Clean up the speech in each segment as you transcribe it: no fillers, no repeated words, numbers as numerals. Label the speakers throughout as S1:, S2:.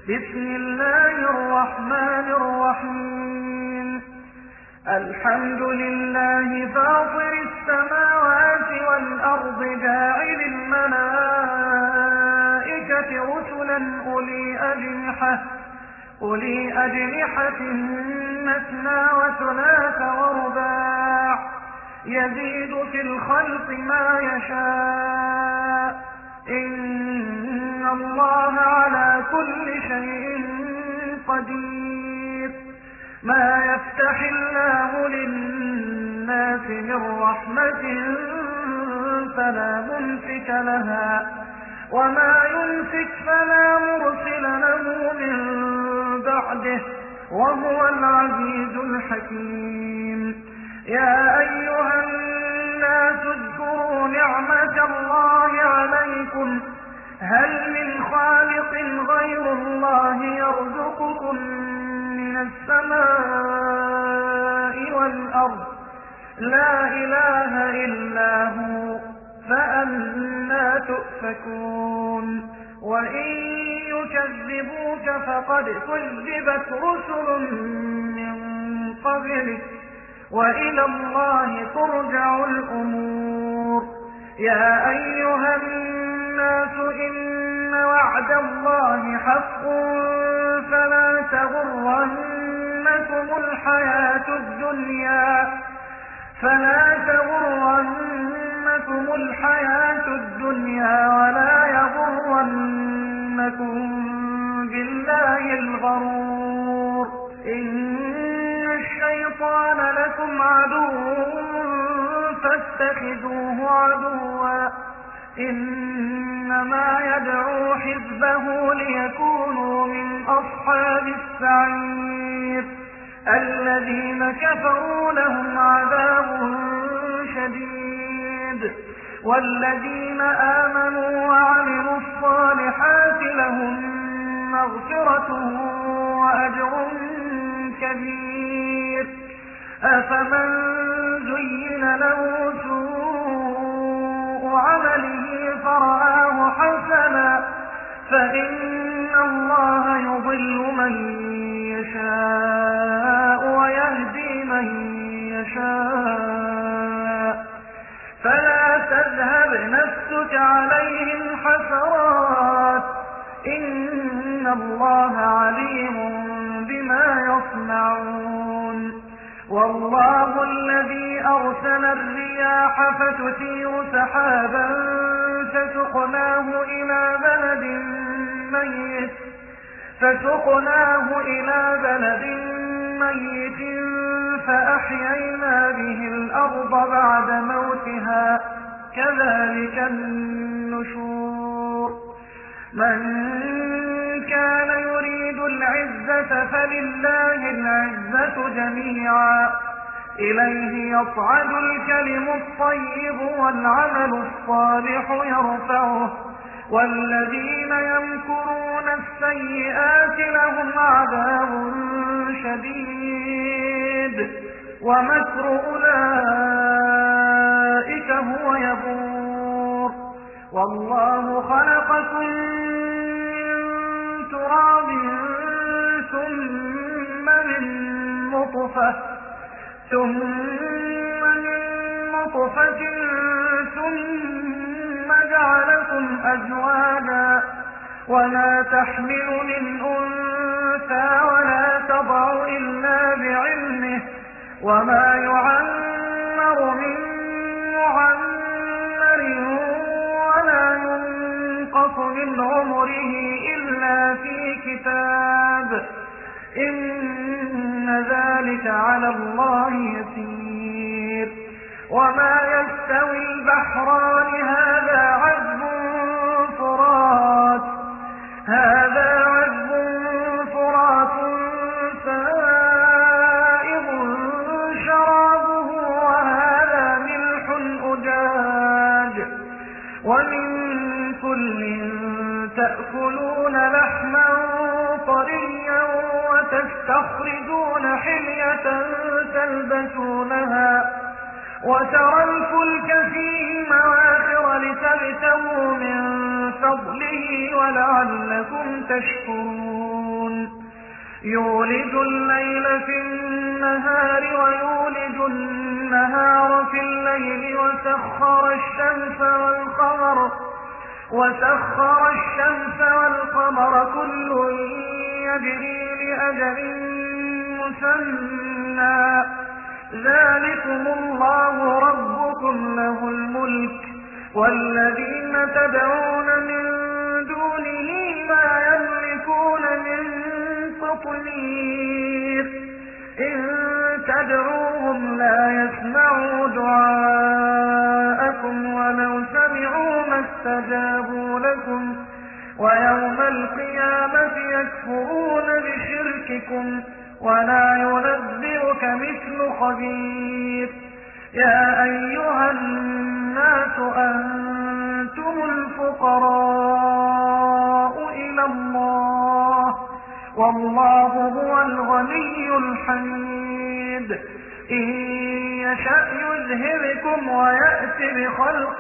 S1: بسم الله الرحمن الرحيم الحمد لله فاطر السماوات والأرض جاعل الملائكة رسلا أولي أجنحة مثنى وثلاث ورباع يزيد في الخلق ما يشاء إن الله على كل شيء قدير ما يفتح الله للناس من رحمة فلا ممسك لها وما يمسك فلا مرسل له من بعده وهو العزيز الحكيم يا أيها الناس اذكروا نعمة الله عليكم هل من خالق غير الله يرزقكم من السماء والأرض لا إله إلا هو فأنى تؤفكون وإن يكذبوك فقد كذبت رسل من قبلك وإلى الله ترجع الأمور يا أيها الناس إن وعد الله حق فلا تغرنكم الحياة الدنيا ولا يغرنكم بالله الغرور إن الشيطان لكم عدو فاتخذوه عدوا إنما يدعو حزبه ليكونوا من أصحاب السعير الذين كفروا لهم عذاب شديد والذين آمنوا وعملوا الصالحات لهم مغفرة وأجر كبير أفمن زين له سوء عمله فرآه حسنا فإن الله يضل من يشاء ويهدي من يشاء فلا تذهب نفسك عليهم حسرات إن الله عليم بما يصنعون والله الذي أرسل الرياح فتثير سحابا فسقناه إلى بلد ميت فأحيينا به الأرض بعد موتها كذلك النشور من كان يريد العزة فلله العزة جميعا إليه يصعد الكلم الطيب والعمل الصالح يرفعه والذين يمكرون السيئات لهم عذاب شديد ومكر أولئك هو يبور والله خلقكم من تراب ثم من نطفة ثم جعلكم أزواجا وما تحمل من أنثى ولا تضع إلا بعلمه وما يعمر من معمر ولا ينقص من عمره إلا في كتاب إن ذلك على الله يسير وما يستوي البحران هذا عذب فرات سائغ شرابه وهذا ملح أجاج ومن كل تأكلون لحما طريا وتستخرجون حلية تلبسونها وترى الفلك فيه مواخر لتبتغوا من فضله ولعلكم تشكرون يولج الليل في النهار ويولج النهار في الليل وسخر الشمس والقمر كل يجري لأجل مسمى ذلكم الله ربكم له الملك والذين تدعون من دونه لا يملكون من قطمير إن تدعوهم لا يسمعوا دعاءكم ولو سمعوا ما استجابوا لكم ويوم القيامة يكفرون بشرككم ولا ينبئك مثل خبير يا أيها الناس أنتم الفقراء إلى الله والله هو الغني الحميد إن يشأ يذهبكم ويأتي بخلق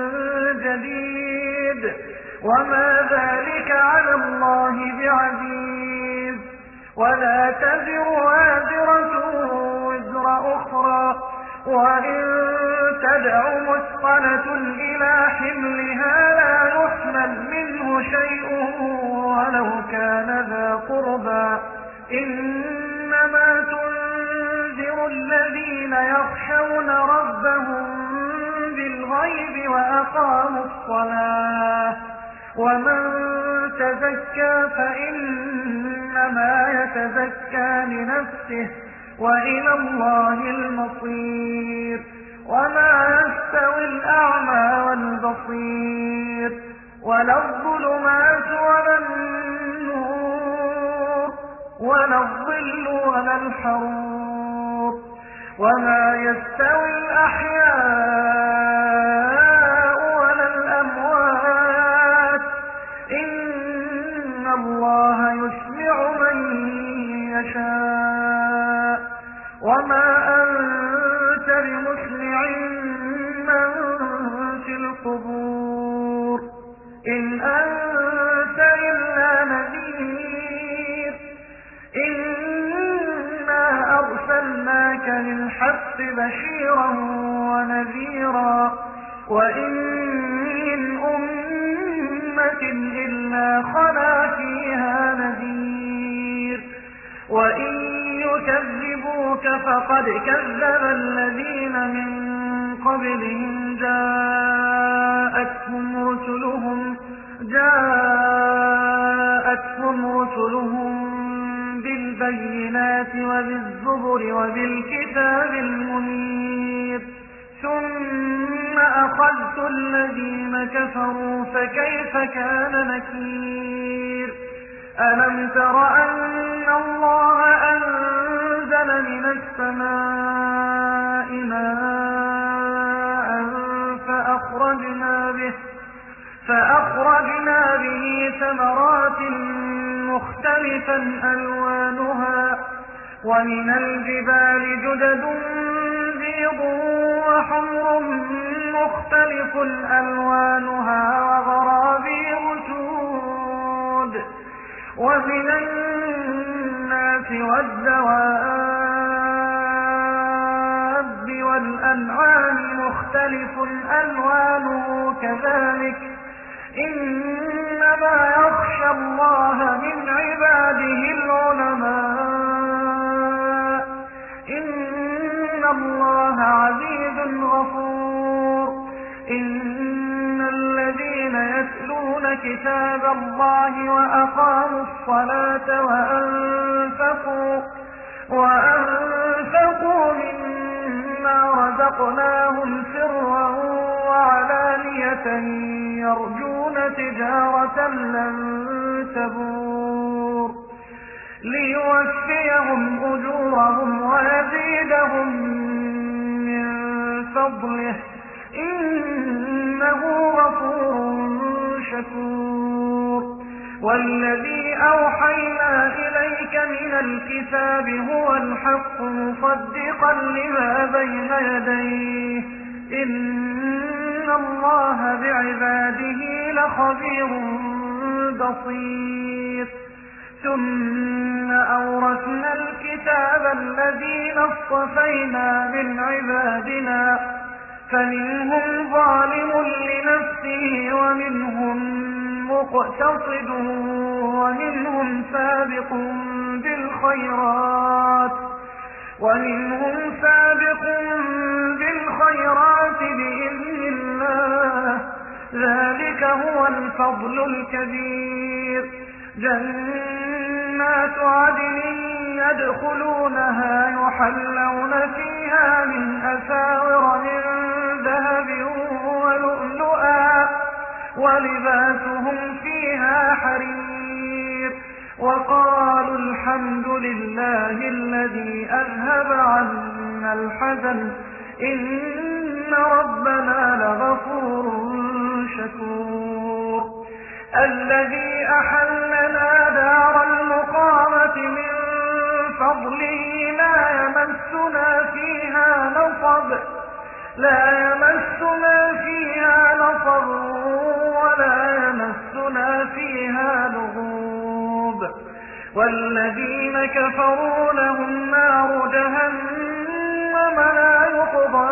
S1: جديد وما ذلك على الله بعزيز ولا تزر وازرة وزر أخرى وإن تدع مثقلة إلى حملها لا يحمل منه شيء ولو كان ذا قربى إنما تنذر الذين يخشون ربهم بالغيب وأقاموا الصلاة ومن تزكى فإنما يتزكى لنفسه وإلى الله المصير وما يستوي الأعمى والبصير ولا الظلمات ولا النور ولا الظل ولا الحرور وما يستوي الأحياء ولا الأموات إن الله يسمع من يشاء وما أنت بمسمع من في القبور إن أنت إلا نذير إنا أرسلناك للحق بشيرا ونذيرا وإن من أمة إلا خلا فيها نذير وإن يكذبوك فقد كذب الذين من قبلهم جاءتهم رسلهم بالبينات وبالزبر وبالكتاب المنير ثم أخذت الذين كفروا فكيف كان نكير ألم تر أن الله أنزل من السماء ماء فأخرجنا به ثمرات مختلفا ألوانها ومن الجبال جدد بيض وحمر مختلف ألوانها وغرابيب سود ومن الناس والدواب والأنعام مختلف ألوانه كذلك إنما يخشى الله من عباده العلماء إن الله عزيز غفور إن الذين يتلون كتاب الله وأقاموا الصلاة وأنفقوا مما رزقناهم سرا وعلانية يرجون تجارة لن تبور ليوفيهم أجورهم ويزيدهم من فضله إنه غفور شكور والذي أوحينا إليك من الكتاب هو الحق مصدقا لما بين يديه إن الله بعباده لخبير بصير. ثم أورثنا الكتاب الذين اصطفينا من عبادنا فمنهم ظالم لنفسه مقتصد ومنهم سابق بالخيرات بإذن الله. ذلك هو الفضل الكبير. جنات عدن يدخلونها يحلون فيها من أساور من ذهب ولؤلؤا ولباسهم فيها حرير. وقالوا الحمد لله الذي أذهب عنا الحزن إن ربنا لغفور شكور. الذي أحلنا دار المقامة من فضله لا يمسنا فيها نصب ولا يمسنا فيها لغوب. والذين كفروا لهم نار جهنم لا يقضى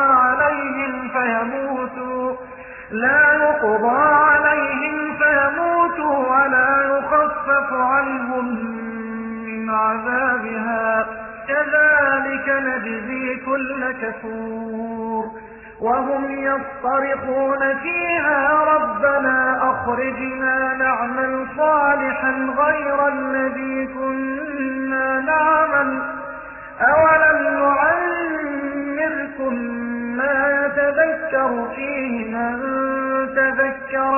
S1: عليهم فيموتوا ولا يخفف عنهم من عذابها كذلك نجزي كل كفور. وهم يصطرخون فيها ربنا أخرجنا نعمل صالحا غير الذي كنا نعمل أولم نعمركم ما يتذكر فيه من تذكر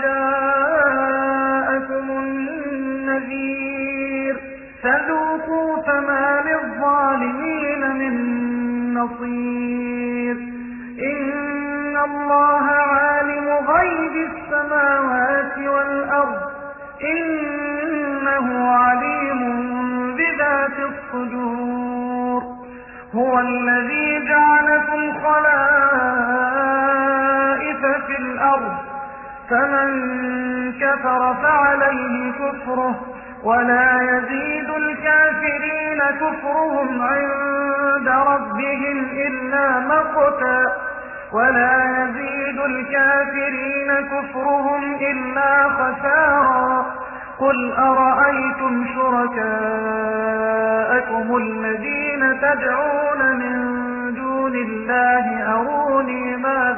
S1: وجاءكم النذير فذوقوا فما للظالمين من نصير. إن الله عالم غيب السماوات والأرض إنه عليم بذات الصدور. هو الذي جعلكم خلائف في الأرض فمن كفر فعليه كفره ولا يزيد الكافرين كفرهم عند ربهم إلا مقتا خسارا. قل أرأيتم شركاءكم الذين تدعون من دون الله أروني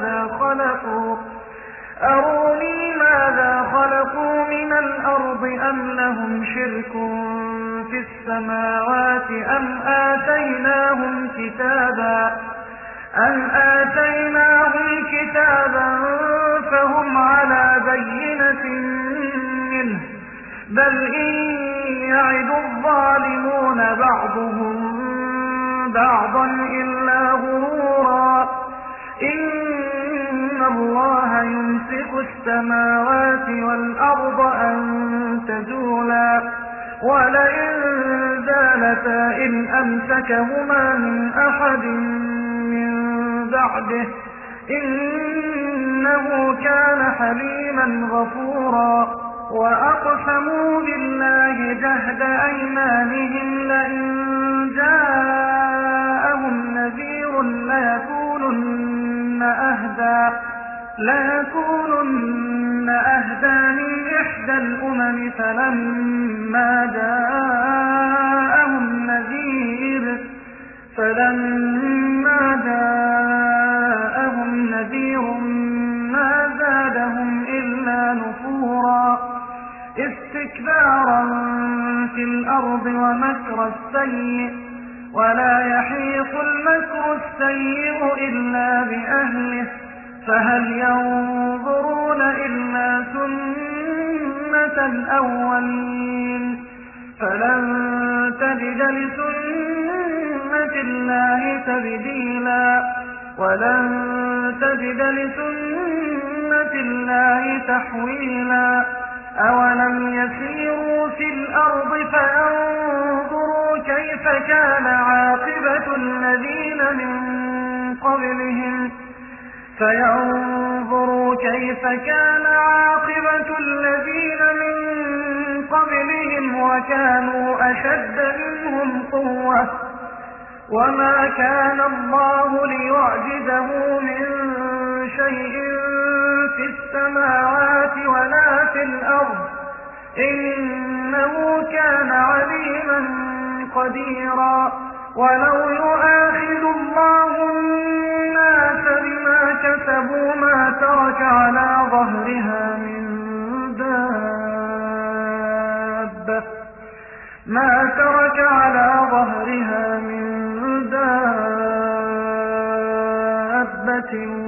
S1: ماذا خلقوا من الأرض أم لهم شرك في السماوات أم آتيناهم كتابا فهم على بينة منه بل إن يعد الظالمون بعضهم بعضا إلا غرورا. إن الله يمسك السماوات والأرض أن تزولا ولئن زالتا إن أمسكهما من أحد من بعده إنه كان حليما غفورا. وأقسموا بالله جهد أيمانهم لئن جاءهم نذير ليكونن أهدى من إحدى الأمم فلما جاءهم نذير ما زادهم إلا نفورا. استكبارا في الأرض ومكر السيء ولا يحيق المكر السيء إلا بأهله فهل ينظرون إلا سنة الأولين فلن تجد لسنة الله تبديلا ولن تجد لسنة الله تحويلا. أولم يسيروا في الأرض فينظروا كيف كان عاقبة الذين من قبلهم فينظروا كيف كان عاقبة الذين من قبلهم وكانوا أشد منهم قوة وما كان الله ليعجزه من شيء في السماوات ولا في الأرض إنه كان عليما قديرا ولو يؤاخذ الله الناس بما كسبوا ما ترك على ظهرها من دابة